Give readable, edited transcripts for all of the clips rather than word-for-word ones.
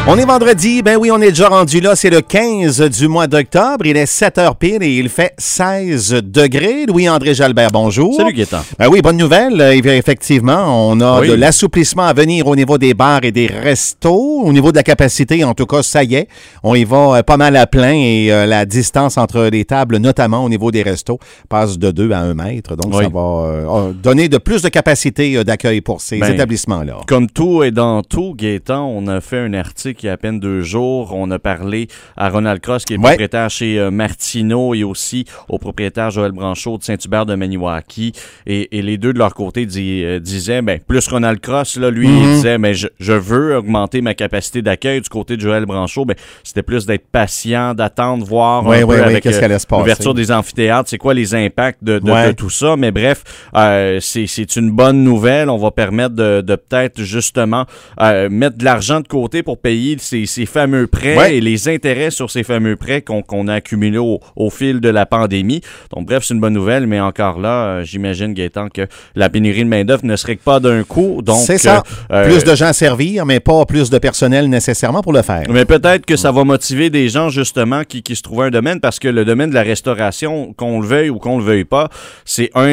On est vendredi, ben oui, on est déjà rendu là, c'est le 15 du mois d'octobre, il est 7h pile et il fait 16 degrés. Louis-André Jalbert, bonjour. Salut Gaétan. Ben oui, bonne nouvelle, effectivement, on a de l'assouplissement à venir au niveau des bars et des restos, au niveau de la capacité, en tout cas, ça y est, on y va pas mal à plein et la distance entre les tables, notamment au niveau des restos, passe de 2 à 1 mètre, donc ça va donner de plus de capacité d'accueil pour ces établissements-là. Comme tout et dans tout, Gaétan, on a fait un article il y a à peine 2 jours. On a parlé à Ronald Cross, qui est propriétaire chez Martineau, et aussi au propriétaire Joël Branchaud de Saint-Hubert de Maniwaki. Et les deux, de leur côté, disaient, plus Ronald Cross, là, lui, il disait, je veux augmenter ma capacité d'accueil. Du côté de Joël Branchaud, c'était plus d'être patient, d'attendre, voir un peu avec l'ouverture des amphithéâtres, c'est quoi les impacts de tout ça. Mais bref, c'est une bonne nouvelle. On va permettre de peut-être justement mettre de l'argent de côté pour payer ces fameux prêts et les intérêts sur ces fameux prêts qu'on a accumulés au fil de la pandémie. Donc bref, c'est une bonne nouvelle, mais encore là, j'imagine, Gaétan, que la pénurie de main-d'œuvre ne se règle pas d'un coup. Donc, c'est ça. Plus de gens à servir, mais pas plus de personnel nécessairement pour le faire. Mais peut-être que ça va motiver des gens, justement, qui se trouvent un domaine, parce que le domaine de la restauration, qu'on le veuille ou qu'on le veuille pas, c'est un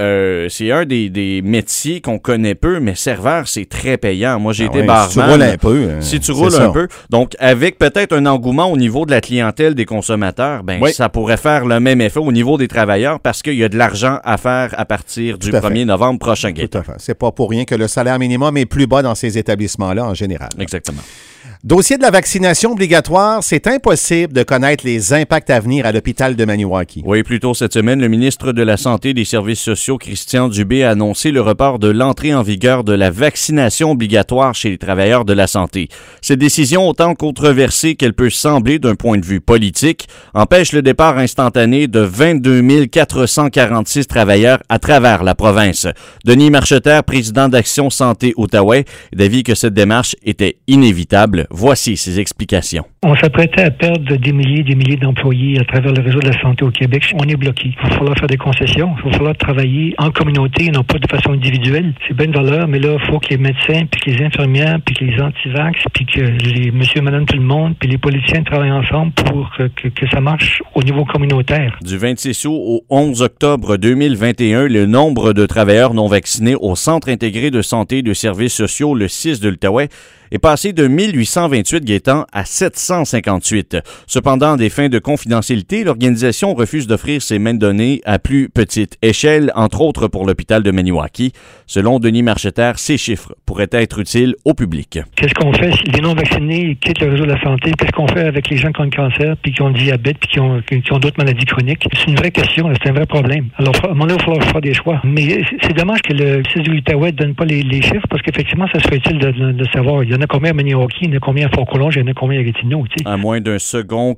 des métiers qu'on connaît peu, mais serveur, c'est très payant. Moi, j'ai été barman. Si tu roules un peu. Si tu roules un peu. Donc, avec peut-être un engouement au niveau de la clientèle des consommateurs, ça pourrait faire le même effet au niveau des travailleurs, parce qu'il y a de l'argent à faire à partir du 1er novembre prochain. Tout à fait. C'est pas pour rien que le salaire minimum est plus bas dans ces établissements-là en général. Exactement. Dossier de la vaccination obligatoire, c'est impossible de connaître les impacts à venir à l'hôpital de Maniwaki. Oui, plus tôt cette semaine, le ministre de la Santé et des Services sociaux, Christian Dubé, a annoncé le report de l'entrée en vigueur de la vaccination obligatoire chez les travailleurs de la santé. Cette décision, autant controversée qu'elle peut sembler d'un point de vue politique, empêche le départ instantané de 22 446 travailleurs à travers la province. Denis Marcheterre, président d'Action Santé Outaouais, est d'avis que cette démarche était inévitable. Voici ses explications. On s'apprêtait à perdre des milliers d'employés à travers le réseau de la santé au Québec. On est bloqué. Il va falloir faire des concessions. Il va falloir travailler en communauté, non pas de façon individuelle. C'est bien une valeur, mais là, il faut que les médecins, puis que les infirmières, puis que les antivax, puis que les monsieur, madame, tout le monde, puis les politiciens travaillent ensemble pour que ça marche au niveau communautaire. Du 26 août au 11 octobre 2021, le nombre de travailleurs non vaccinés au Centre intégré de santé et de services sociaux, le 6 de l'Outaouais, est passé de 1828 Gaétan à 758. Cependant, à des fins de confidentialité, l'organisation refuse d'offrir ces mêmes données à plus petite échelle, entre autres pour l'hôpital de Maniwaki. Selon Denis Marcheterre, ces chiffres pourraient être utiles au public. Qu'est-ce qu'on fait si les non-vaccinés quittent le réseau de la santé? Qu'est-ce qu'on fait avec les gens qui ont le cancer, puis qui ont le diabète, puis qui ont d'autres maladies chroniques? C'est une vraie question, c'est un vrai problème. Alors, à un moment donné, il va falloir faire des choix. Mais c'est dommage que le 6 de l'Outaouais ne donne pas les chiffres, parce qu'effectivement, ça serait utile de savoir. Il y en a combien à Maniwaki, il y en a combien à Fort-Colombe, il y en a combien à Gatineau, tu sais. À moins d'un second,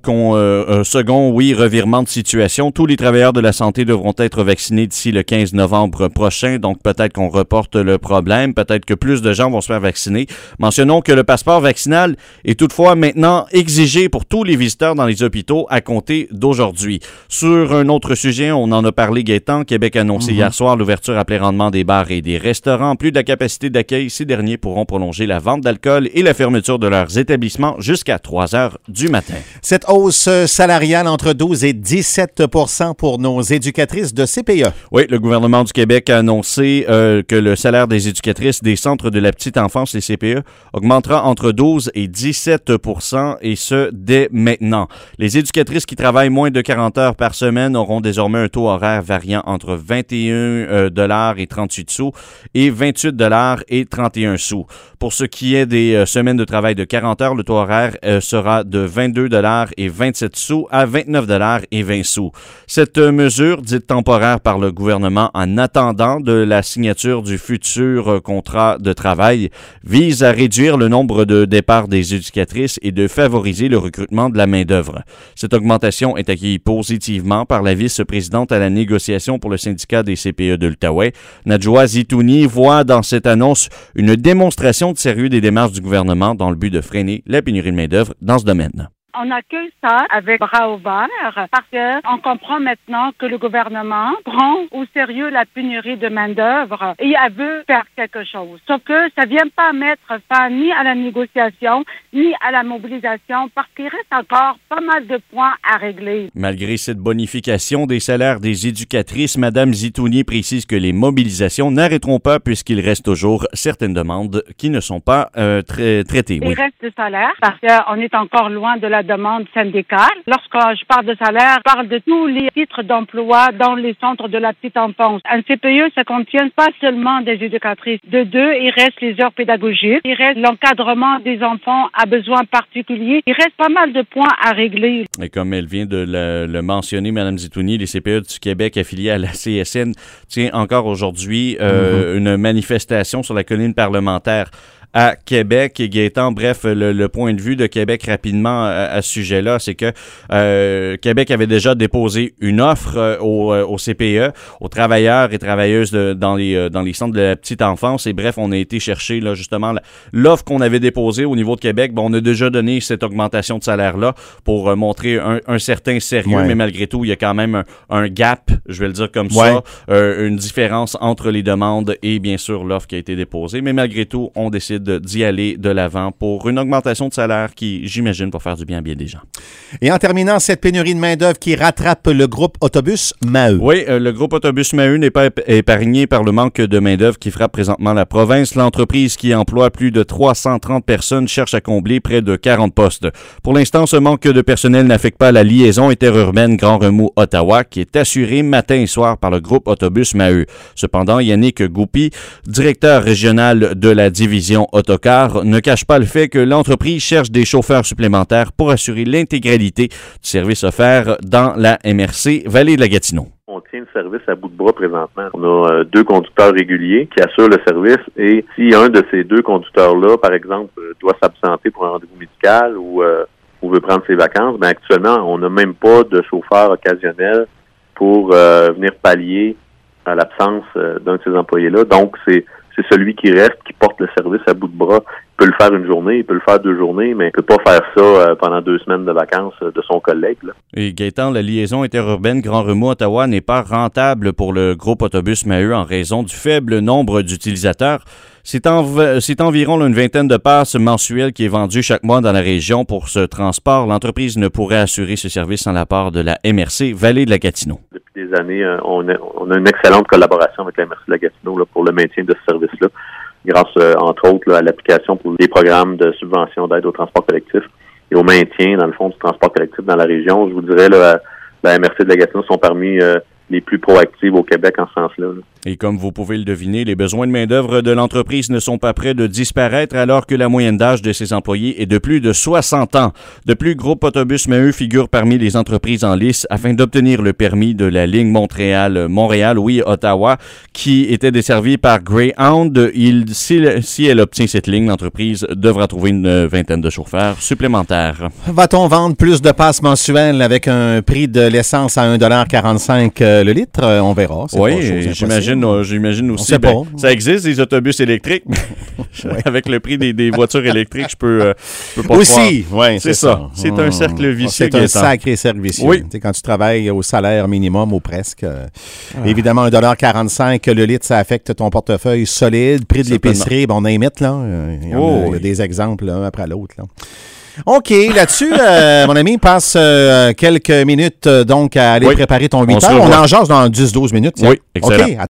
revirement de situation, tous les travailleurs de la santé devront être vaccinés d'ici le 15 novembre prochain, donc peut-être qu'on reporte le problème, peut-être que plus de gens vont se faire vacciner. Mentionnons que le passeport vaccinal est toutefois maintenant exigé pour tous les visiteurs dans les hôpitaux à compter d'aujourd'hui. Sur un autre sujet, on en a parlé, Gaétan, Québec a annoncé hier soir l'ouverture à plein rendement des bars et des restaurants. Plus de la capacité d'accueil, ces derniers pourront prolonger la vente d'alcool et la fermeture de leurs établissements jusqu'à 3 heures du matin. Cette hausse salariale entre 12 et 17 % pour nos éducatrices de CPE. Oui, le gouvernement du Québec a annoncé que le salaire des éducatrices des centres de la petite enfance, les CPE, augmentera entre 12 et 17 % et ce, dès maintenant. Les éducatrices qui travaillent moins de 40 heures par semaine auront désormais un taux horaire variant entre 21 $ et 38 sous et 28 $ et 31 sous. Pour ce qui est des semaines de travail de 40 heures, le taux horaire sera de 22 $ et 27 sous à 29 $ et 20 sous. Cette mesure, dite temporaire par le gouvernement en attendant de la signature du futur contrat de travail, vise à réduire le nombre de départs des éducatrices et de favoriser le recrutement de la main-d'œuvre. Cette augmentation est accueillie positivement par la vice-présidente à la négociation pour le syndicat des CPE de l'Outaouais. Nadjoua Zitouni voit dans cette annonce une démonstration de sérieux des démarches du gouvernement dans le but de freiner la pénurie de main-d'œuvre dans ce domaine. On accueille ça avec bras ouverts parce qu'on comprend maintenant que le gouvernement prend au sérieux la pénurie de main-d'œuvre et elle veut faire quelque chose. Sauf que ça vient pas mettre fin ni à la négociation, ni à la mobilisation parce qu'il reste encore pas mal de points à régler. Malgré cette bonification des salaires des éducatrices, Mme Zitouni précise que les mobilisations n'arrêteront pas puisqu'il reste toujours certaines demandes qui ne sont pas traitées. Il reste le salaire parce qu'on est encore loin de la demande syndicale. Lorsque je parle de salaire, je parle de tous les titres d'emploi dans les centres de la petite enfance. Un CPE, ça contient pas seulement des éducatrices. De deux, il reste les heures pédagogiques, il reste l'encadrement des enfants à besoins particuliers. Il reste pas mal de points à régler. Et comme elle vient de le mentionner, Mme Zitouni, les CPE du Québec affiliés à la CSN tient encore aujourd'hui une manifestation sur la colline parlementaire à Québec. Et Gaétan, bref, le point de vue de Québec rapidement à ce sujet-là, c'est que Québec avait déjà déposé une offre au CPE, aux travailleurs et travailleuses dans les centres de la petite enfance. Et bref, on a été chercher là justement l'offre qu'on avait déposée au niveau de Québec. Bon, on a déjà donné cette augmentation de salaire-là pour montrer un certain sérieux, mais malgré tout, il y a quand même un gap, je vais le dire comme ça, une différence entre les demandes et bien sûr l'offre qui a été déposée. Mais malgré tout, on décide d'y aller de l'avant pour une augmentation de salaire qui, j'imagine, va faire du bien à bien des gens. Et en terminant, cette pénurie de main-d'œuvre qui rattrape le groupe Autobus Maheu. Oui, le groupe Autobus Maheu n'est pas épargné par le manque de main-d'œuvre qui frappe présentement la province. L'entreprise qui emploie plus de 330 personnes cherche à combler près de 40 postes. Pour l'instant, ce manque de personnel n'affecte pas la liaison interurbaine Grand Remous-Ottawa qui est assurée matin et soir par le groupe Autobus Maheu. Cependant, Yannick Goupy, directeur régional de la division Autocar, ne cache pas le fait que l'entreprise cherche des chauffeurs supplémentaires pour assurer l'intégralité du service offert dans la MRC Vallée de la Gatineau. On tient le service à bout de bras présentement. On a 2 conducteurs réguliers qui assurent le service et si un de ces 2 conducteurs-là, par exemple, doit s'absenter pour un rendez-vous médical ou veut prendre ses vacances, bien actuellement, on n'a même pas de chauffeur occasionnel pour venir pallier à l'absence d'un de ces employés-là. Donc, c'est celui qui reste, qui porte le service à bout de bras. Il peut le faire une journée, il peut le faire 2 journées, mais il peut pas faire ça pendant 2 semaines de vacances de son collègue. Là. Et Gaétan, la liaison interurbaine Grand Remous-Ottawa n'est pas rentable pour le groupe Autobus Maheu en raison du faible nombre d'utilisateurs. C'est environ une vingtaine de passes mensuelles qui est vendue chaque mois dans la région pour ce transport. L'entreprise ne pourrait assurer ce service sans l'apport de la MRC Vallée de la Gatineau. Depuis des années, on a une excellente collaboration avec la MRC de la Gatineau là, pour le maintien de ce service-là, grâce, entre autres, là, à l'application pour des programmes de subvention d'aide au transport collectif et au maintien, dans le fond, du transport collectif dans la région. Je vous dirais, là, la MRC de la Gatineau sont parmi les plus proactives au Québec en ce sens-là. Là. Et comme vous pouvez le deviner, les besoins de main-d'œuvre de l'entreprise ne sont pas près de disparaître alors que la moyenne d'âge de ses employés est de plus de 60 ans. De plus, Groupe Autobus Maheu figure parmi les entreprises en lice afin d'obtenir le permis de la ligne Montréal-Ottawa qui était desservie par Greyhound. Si elle obtient cette ligne, l'entreprise devra trouver une vingtaine de chauffeurs supplémentaires. Va-t-on vendre plus de passes mensuelles avec un prix de l'essence à 1,45 $ le litre? On verra. Oui, j'imagine aussi. Ça existe, des autobus électriques. Avec le prix des voitures électriques, je peux pas aussi, croire. Oui, c'est ça. C'est un cercle vicieux. C'est un sacré cercle vicieux. Oui. Quand tu travailles au salaire minimum ou presque, évidemment, 1,45 $ le litre, ça affecte ton portefeuille solide. Prix de l'épicerie, on imite, là. Il y a des exemples l'un après l'autre, là. OK, là-dessus, mon ami, passe quelques minutes donc à aller préparer ton 8 heures. On en jase dans 10-12 minutes. Oui, excellent. OK,